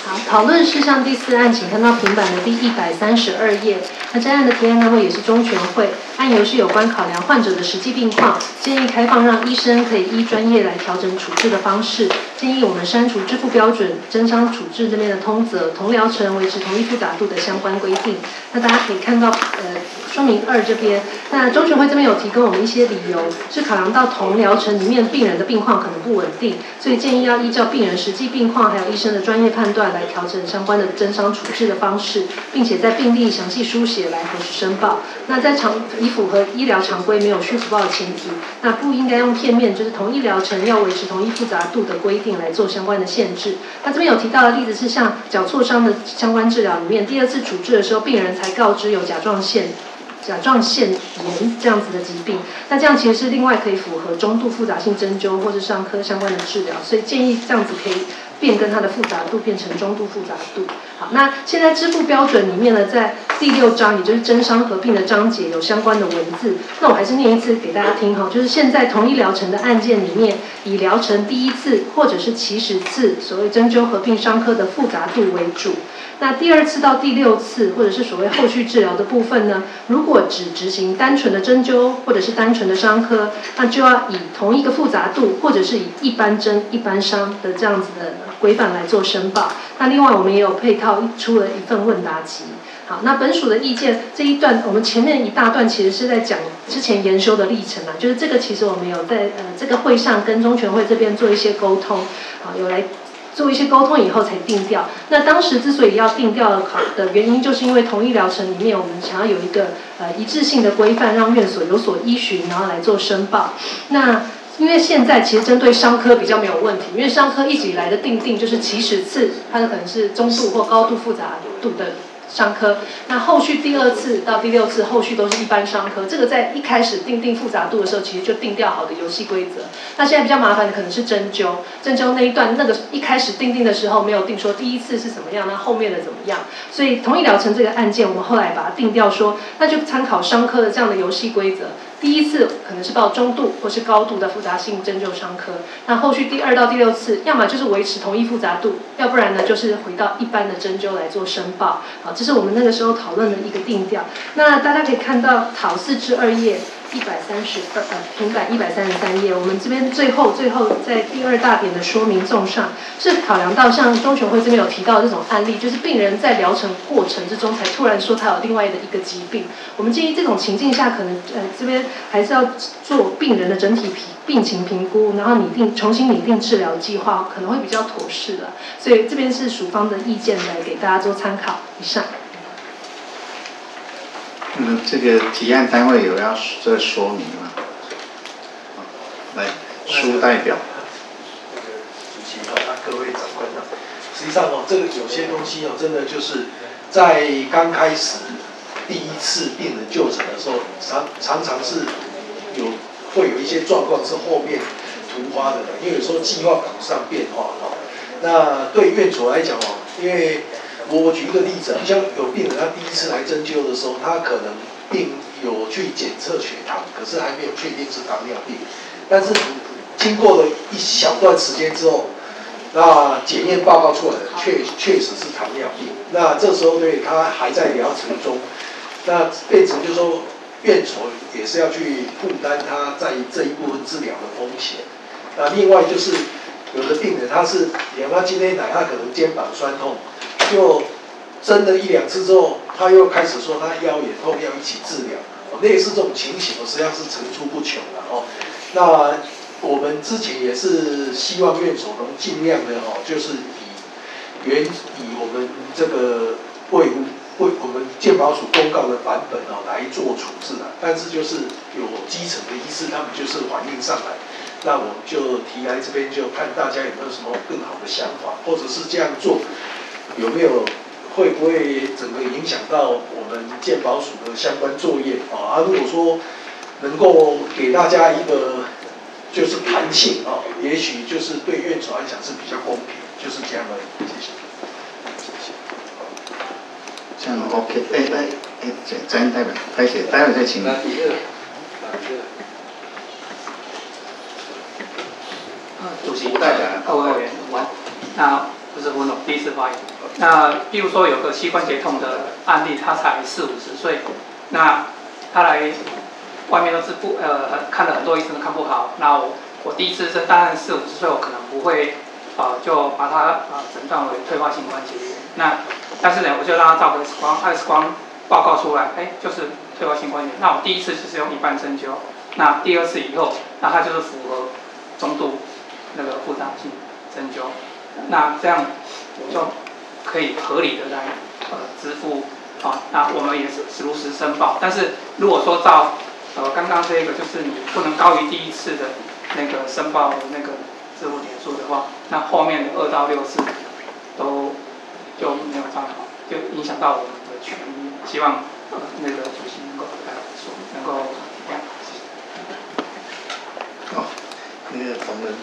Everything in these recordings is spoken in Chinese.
好，讨论事项第4案，请看到平板的第132页。那这案的提案单位也是中全会，案由是有关考量患者的实际病况，建议开放让医生可以依专业来调整处置的方式。建议我们删除支付标准、征商处置这边的通则，同疗程维持同一复杂度的相关规定。那大家可以看到，说明2这边，那中全会这边有提供我们一些理由，是考量到同疗程里面病人的病况可能不稳定，所以建议要依照病人实际病况还有医生的专业判断来调整相关的征商处置的方式，并且在病历详细书写来核实申报。那在以符合医疗常规没有虚浮报的前提，那不应该用片面就是同一疗程要维持同一复杂度的规定来做相关的限制。那这边有提到的例子是像脚挫伤的相关治疗里面，第2次处置的时候，病人才告知有甲状腺炎这样子的疾病，那这样其实是另外可以符合中度复杂性针灸或是伤科相关的治疗，所以建议这样子可以变更它的复杂度变成中度复杂度。好，那现在支付标准里面呢，在第6章，也就是征商合并的章节有相关的文字，那我还是念一次给大家听哈，就是现在同一疗程的案件里面，以疗程第1次或者是起始次所谓针灸合并伤科的复杂度为主。那第2次到第6次，或者是所谓后续治疗的部分呢，如果只执行单纯的针灸或者是单纯的伤科，那就要以同一个复杂度，或者是以一般针、一般伤的这样子的规范来做申报。那另外我们也有配套出了一份问答集。好，那本署的意见这一段，我们前面一大段其实是在讲之前研修的历程啊，就是这个其实我们有在这个会上跟中全会这边做一些沟通，啊，有来做一些沟通以后才定调。那当时之所以要定调的原因，就是因为同一疗程里面，我们想要有一个一致性的规范，让院所有所依循，然后来做申报。那因为现在其实针对伤科比较没有问题，因为伤科一直以来的定就是起始次，它可能是中度或高度复杂度的伤科，那后续第2次到第6次后续都是一般伤科，这个在一开始定复杂度的时候，其实就定调好的游戏规则。那现在比较麻烦的可能是针灸那一段，那个一开始定的时候没有定说第1次是怎么样，那后面的怎么样，所以同一疗程这个案件，我们后来把它定调说，那就参考伤科的这样的游戏规则。第1次可能是报中度或是高度的复杂性针灸伤科，那后续第2到第6次，要么就是维持同一复杂度，要不然呢就是回到一般的针灸来做申报。好，这是我们那个时候讨论的一个定调。那大家可以看到讨4之2页平板133页，我们这边最后在第2大点的说明纵上，是考量到像中全会这边有提到的这种案例，就是病人在疗程过程之中才突然说他有另外的一个疾病，我们建议这种情境下可能这边还是要做病人的整体病情评估，然后重新拟定治疗计划，可能会比较妥适的。所以这边是署方的意见来给大家做参考。以上。 这个提案单位有要这说明吗？来，苏代表。 主席各位长官实际上这个有些东西真的就是在刚开始第1次病人就诊的时候，常常是会有一些状况是后面突发的，因为有时候计划赶不上变化那对院所来讲因为我举一个例子，像有病人他第1次来针灸的时候，他可能并有去检测血糖，可是还没有确定是糖尿病。但是经过了一小段时间之后，那检验报告出来了，确实是糖尿病。那这时候对他还在疗程中，那变成就是说院所也是要去负担他在这一部分治疗的风险。那另外就是有的病人他今天来，他可能肩膀酸痛。就针了1、2次之后，他又开始说他腰也痛，要一起治疗。类似这种情形，实际上是层出不穷的那我们之前也是希望院所能尽量的就是以我们这个我们健保署公告的版本来做处置但是就是有基层的医师，他们就是反映上来，那我们就提来这边，就看大家有没有什么更好的想法，或者是这样做。会不会整个影响到我们健保署的相关作业如果说能够给大家一个就是弹性也许就是对院所来讲是比较公平，就是这样而已。谢谢。 这样 OK， 再代表，待会再请。 主席代表各位委员，那this is one of these 次发炎。那比如说有个膝关节痛的案例，他才40-50岁，那他来外面都是看了很多医生都看不好。那我第一次是当然40-50岁，我可能不会就把他诊断为退化性关节炎。那但是呢，我就让他照个 X 光报告出来，就是退化性关节。那我第一次就是用一般针灸，那第二次以后，那他就是符合中度那个复杂性针灸。那这样我就可以合理的来支付那我们也是如实申报。但是如果说照刚刚这个，就是你不能高于第一次的那个申报的那个支付点数的话，那后面的2到6次都就没有办法，就影响到我们的权益。希望那个主席能够能够这样。 哦，那个同仁。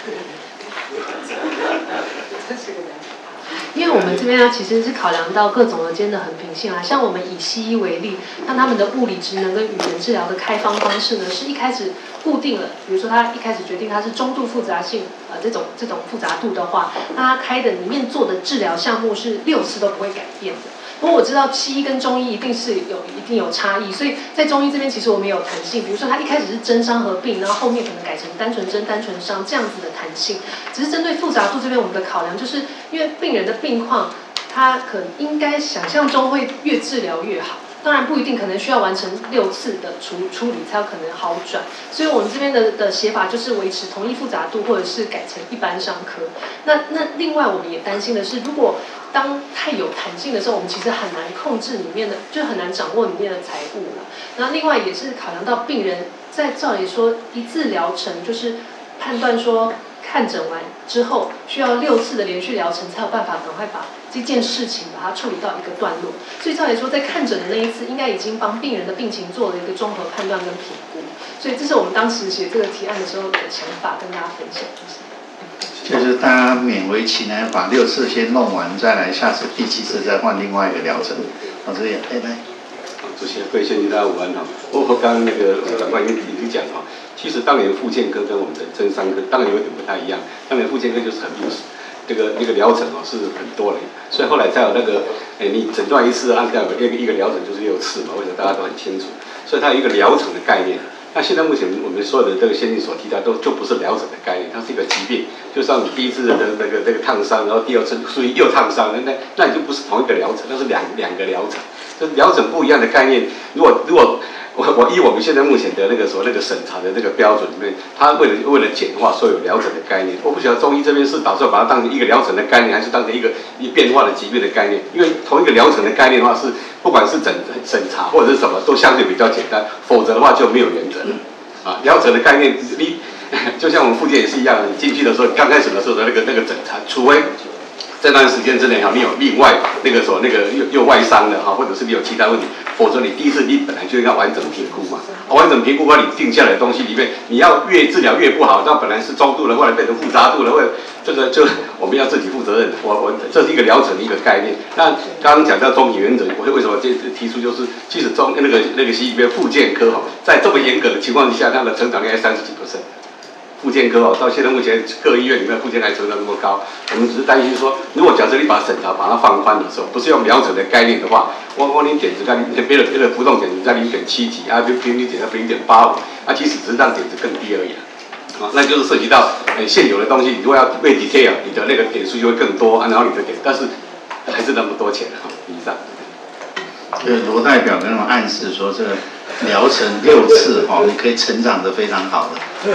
因为我们这边其实是考量到各种的间的横平性啦，像我们以西医为例，那他们的物理职能跟语言治疗的开方方式呢，是一开始固定了，比如说他一开始决定他是中度复杂性这种复杂度的话，那他开的里面做的治疗项目是6次都不会改变的。不过我知道西医跟中医一定有差异，所以在中医这边其实我们有弹性，比如说它一开始是针伤合并，然后后面可能改成单纯针、单纯伤这样子的弹性。只是针对复杂度这边，我们的考量就是因为病人的病况，他可能应该想象中会越治疗越好。当然不一定，可能需要完成6次的处理才有可能好转。所以我们这边的写法就是维持同一复杂度，或者是改成一般伤科。那另外我们也担心的是，如果当太有弹性的时候，我们其实很难控制里面的，就很难掌握里面的财务了。那另外也是考量到病人在照理说一次疗程，就是判断说看诊完之后需要6次的连续疗程才有办法赶快把这件事情把它处理到一个段落。所以照理说在看诊的那一次应该已经帮病人的病情做了一个综合判断跟评估。所以这是我们当时写这个提案的时候的想法，跟大家分享。 就是大家勉为其难把6次先弄完，再来下次第7次再换另外一个疗程。这样，来。 主席，各位先生大家午安哈。包括刚刚那个长官已经讲哈，其实当年复健科跟我们的针伤科当然有点不太一样，当年复健科就是很密实。那个疗程是很多的，所以后来才有那个，你诊断一次按照一个疗程就是6次嘛，为什么大家都很清楚？所以它有一个疗程的概念。那现在目前我们所有的这个先进所提到就不是疗程的概念，它是一个疾病，就像你第一次的那个烫伤，然后第2次所以又烫伤，那你就不是同一个疗程，那是两个疗程，这疗程不一样的概念。如果我依我们现在目前的那个审查的这个标准里面，它为了简化所有疗程的概念，我不晓得中医这边是打算把它当成一个疗程的概念，还是当成一个变化的疾病的概念？因为同一个疗程的概念的话是，不管是审查或者是什么，都相对比较简单，否则的话就没有原则了。疗程的概念，你就像我们复健也是一样，你进去的时候，刚开始的时候的那个诊查，除非在那段时间之内你有另外又外伤的或者是你有其他问题，否则你第一次你本来就应该完整评估嘛。完整评估把你定下来的东西里面，你要越治疗越不好，那本来是中度的，后来变成复杂度了，这个就我们要自己负责任。这是一个疗程的一个概念。那刚刚讲到中体原则，我为什么提出就是，即使那个西医边复健科在这么严格的情况之下，它的成长率还30几%。复健科到现在目前各医院里面复健还成长那么高，我们只是担心说，如果假设你把审查把它放宽的时候，不是用疗程的概念的话，我你点子在别的浮动点子在0.7几平均点在0.85，其实只是让点子更低而已那就是涉及到现有的东西，你如果要为 detail， 你的那个点数就会更多然后你的点，但是还是那么多钱以上。 罗代表跟我暗示说，这个疗程6次你可以成长得非常好的。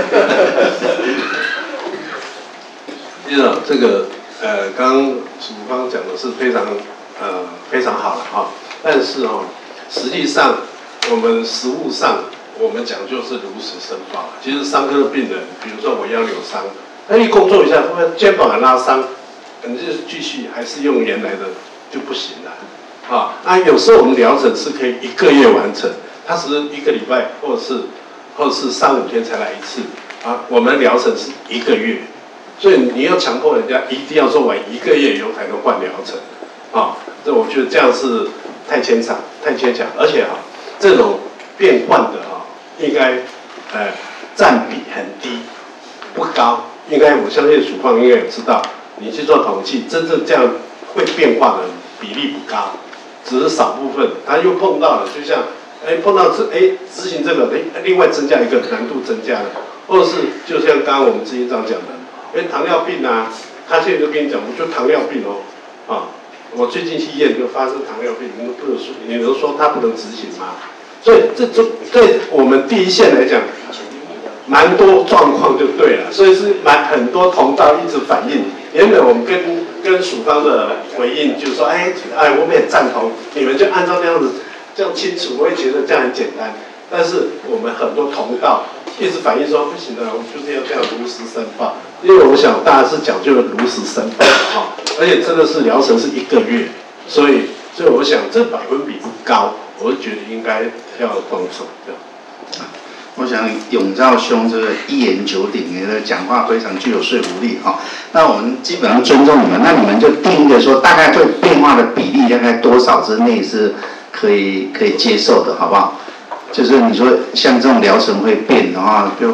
这个刚刚署方讲的是非常好了但是实际上我们实务上我们讲究是如实申报。其实伤科的病人，比如说我腰扭伤，那你工作一下，他们肩膀拉伤，你就继续还是用原来的就不行了。有时候我们疗程是可以1个月完成，他只是1个礼拜或者是3、5天才来一次我们的疗程是1个月，所以你要强迫人家一定要做完1个月以后才能换疗程这我觉得这样是太牵强，而且这种变换的应该占比很低，不高。应该我相信署方应该有知道，你去做统计，真正这样会变化的比例不高，只是少部分，他又碰到了，就像碰到执行这个，另外增加一个难度增加了，或者是就像刚刚我们执行长讲的，糖尿病啊，他现在就跟你讲，我就糖尿病哦，啊，我最近去医院就发生糖尿病，你能说他不能执行吗？所以这对我们第一线来讲，蛮多状况就对了，所以是很多同道一直反映。原本我们跟署方的回应就是说，我们也赞同，你们就按照这样子这样清楚，我也觉得这样很简单。但是我们很多同道一直反映说不行的，我们就是要这样如实申报，因为我想大家是讲究如实申报哈，而且真的是疗程是1个月，所以我想这百分比不高，我是觉得应该要帮手这样。 我想永照兄这个一言九鼎，你的讲话非常具有说服力哈。那我们基本上尊重你们，那你们就定一个说大概会变化的比例大概多少之内是可以接受的，好不好？就是你说像这种疗程会变的话，比如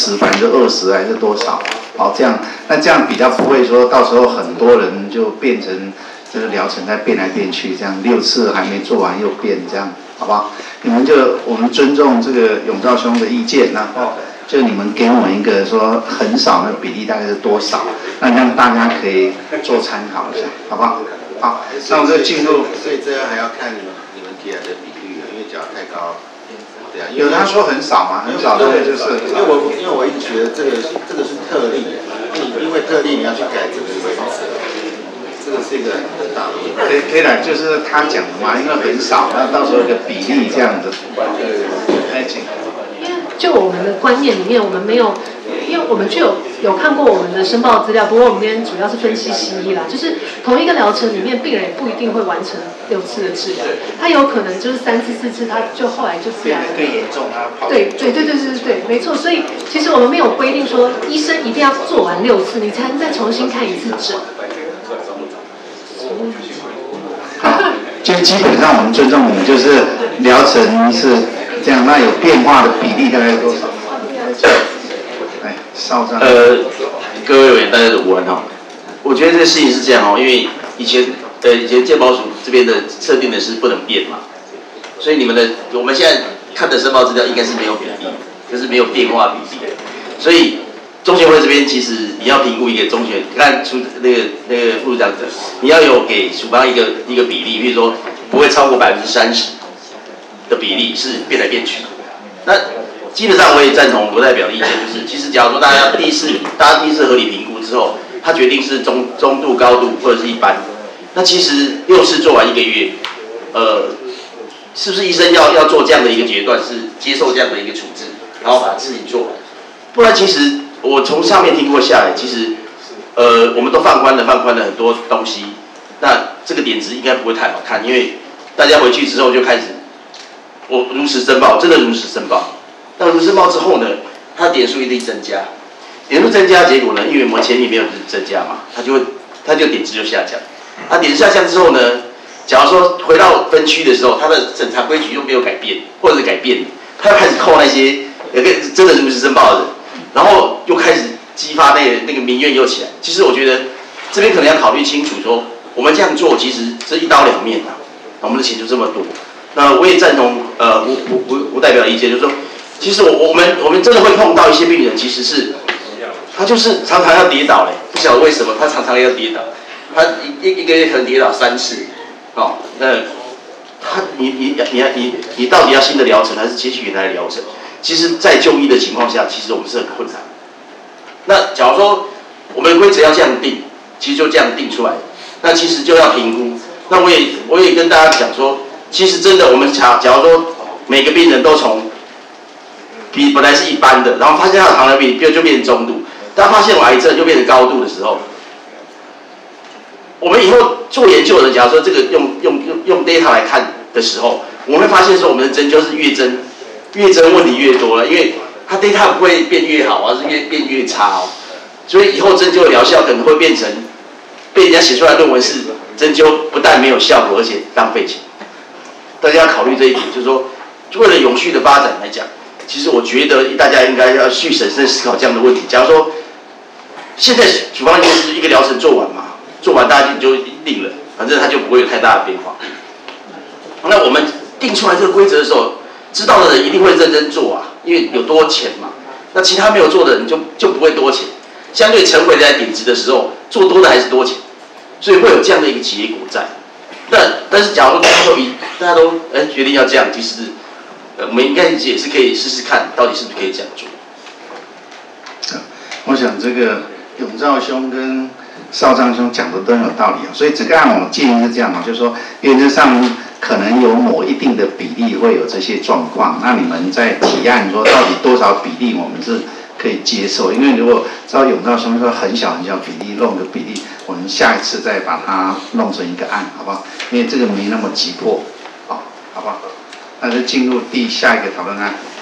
10%、20%还是多少？好，这样比较不会说到时候很多人就变成这个疗程在变来变去，这样6次还没做完又变这样。好不好？我们尊重这个永照兄的意见，然后就你们给我们一个说很少的比例大概是多少，那让大家可以做参考一下，好不好？好，那我们就进入。 所以这个还要看你们提来的比率，因为假如太高，对啊。 有他说很少嘛，很少的就是。 因为我一直觉得这个是特例，因为特例你要去改这个规则。这个是一个很大的问题。 可以了，就是他讲的嘛，因为很少，那到时候有个比例这样子。来，请。 因为就我们的观念里面，我们没有，因为我们就有看过我们的申报资料，不过我们今天主要是分析西医啦，就是同一个疗程里面，病人也不一定会完成6次的治疗，他有可能就是3次、4次，他就后来就自然更严重，他跑。 对，没错。所以其实我们没有规定说医生一定要做完6次，你才能再重新看1次诊。 好，就基本上我们尊重你们，就是疗程是这样，那有变化的比例大概多少？少长。 各位委员大家的午安哈，我觉得这个事情是这样哦，因为以前健保署这边的设定的是不能变嘛，所以我们现在看的申报资料应该是没有比例，就是没有变化比例，所以。中选会这边其实你要评估一个中选，看出那个副处长讲，你要有给署方一个比例，比如说不会超过30%的比例是变来变去。那基本上我也赞同罗代表的意见，就是其实假如说大家第一次合理评估之后，他决定是中度、高度或者是一般，那其实6次做完1个月，是不是医生要做这样的一个决断，是接受这样的一个处置，然后把事情做完？不然其实。我从上面听过下来，其实，我们都放宽了很多东西，那这个点子应该不会太好看，因为大家回去之后就开始，我如实申报，真的如实申报。那如实申报之后呢，它点数一定增加，点数增加结果呢，因为我们前面没有增加嘛，它就点值就下降。它点值下降之后呢，假如说回到分区的时候，它的审查规矩又没有改变，或者是改变，它又开始扣那些真的如实申报的人。然后又开始激发那个民怨又起来。其实我觉得这边可能要考虑清楚说，我们这样做其实这一刀两面啊，我们的钱就这么多。那我也赞同吴代表的意见，就是说，其实我们真的会碰到一些病人，其实是他就是常常要跌倒嘞，不晓得为什么他常常要跌倒，他一个月可能跌倒3次，哦，那你到底要新的疗程还是接续原来的疗程？其实，在就医的情况下，其实我们是很困难。那假如说我们的规则要这样定，其实就这样定出来。那其实就要评估。那我也跟大家讲说，其实真的我们假如说每个病人都从本来是一般的，然后发现他的糖尿病就变成中度，当发现有癌症就变成高度的时候，我们以后做研究的人，假如说这个用 data 来看的时候，我们会发现说我们的针灸是越针问题越多了，因为它 data 不会变越好，而是变越差哦。所以以后针灸的疗效可能会变成被人家写出来的论文是针灸不但没有效果，而且浪费钱。大家要考虑这一点，就是说为了永续的发展来讲，其实我觉得大家应该要去审慎思考这样的问题。假如说现在处方就是一个疗程做完嘛，做完大家就6 定了，反正它就不会有太大的变化。那我们定出来这个规则的时候，知道的人一定会认真做啊，因为有多钱嘛。那其他没有做的人就不会多钱，相对成回来顶值的时候，做多的还是多钱，所以会有这样的一个结果在。但是假如说大家都决定要这样，其实我们应该也是可以试试看，到底是不是可以这样做。 我想这个永照兄跟少章兄讲的都很有道理啊，所以这个案我建议是这样啊，就是说原则上可能有某一定的比例会有这些状况，那你们在提案说到底多少比例我们是可以接受，因为如果照永照兄说很小比例弄个比例，我们下一次再把它弄成一个案，好不好？因为这个没那么急迫，好不好？那就进入下一个讨论案。